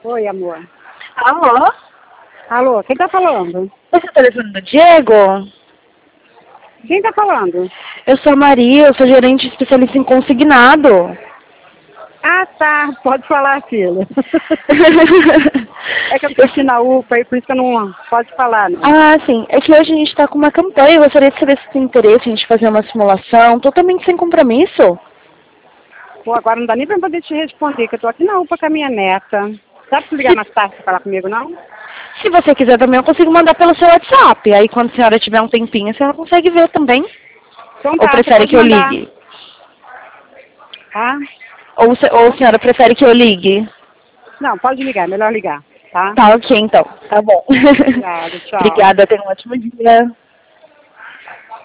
Oi, amor. Alô? Alô, quem tá falando? Esse é o telefone do Diego? Quem tá falando? Eu sou a Maria, eu sou gerente especialista em consignado. Ah, tá. Pode falar, filha. É que eu tô Eu- aqui na UPA e por isso que eu não pode falar, não. Ah, sim. É que hoje a gente está com uma campanha. Eu gostaria de saber se tem interesse em a gente fazer uma simulação totalmente sem compromisso. Pô, agora não dá nem pra poder te responder, que eu tô aqui na UPA com a minha neta. Dá pra ligar mais tarde pra falar comigo, não? Se você quiser também, eu consigo mandar pelo seu WhatsApp. Aí quando a senhora tiver um tempinho, a senhora consegue ver também. Então Ou tá, você prefere pode que eu mandar. ligue? Ah? Ou a senhora prefere que eu ligue? Não, pode ligar, melhor ligar, tá? Tá, ok, então. Tá bom. Obrigada, tchau. Obrigada, tenha um ótimo dia.